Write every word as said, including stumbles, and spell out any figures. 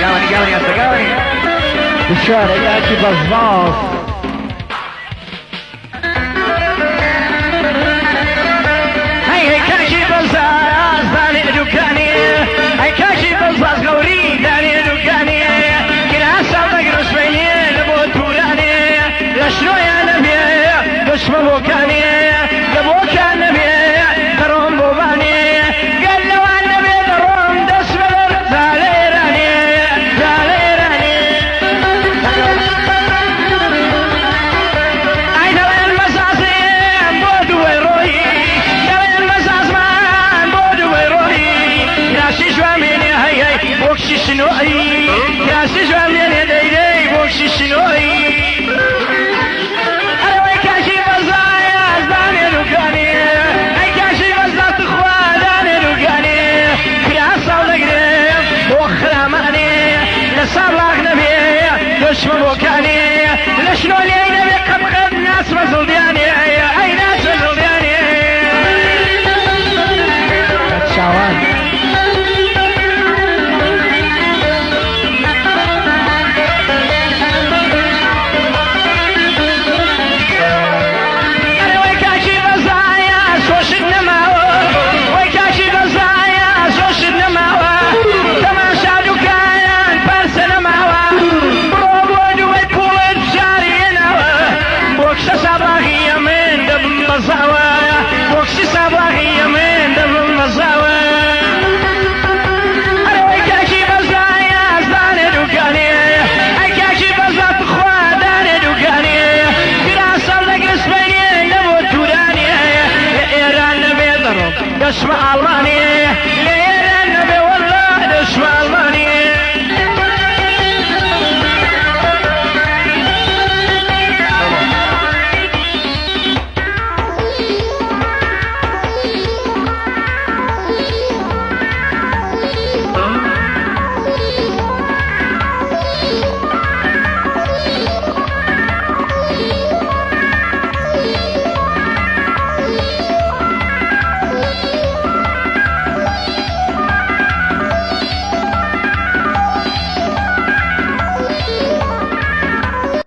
قاوني قاوني يا قاوني بالشارع ياتي بزاص هي هي كاشي بزاز داني دكاني هي كاشي بزاز غوري داني دكاني كنا صدق رسميني لبو توراني لشنو يا نبي دشمن بوكاني لبوكان نبي تروم بوباني قال له النبي تروم دسمر زاليراني زاليراني عيد المساسي بودو ويروي يا المساس ما بودو ويروي يا شيشوا مني هي هي بوكشي شنوي يا شيشوا مني دي دي بوكشي شنوي صباح نبي دشمن وكاني لشنو لي نبي قبقب ناس مزل دياني اين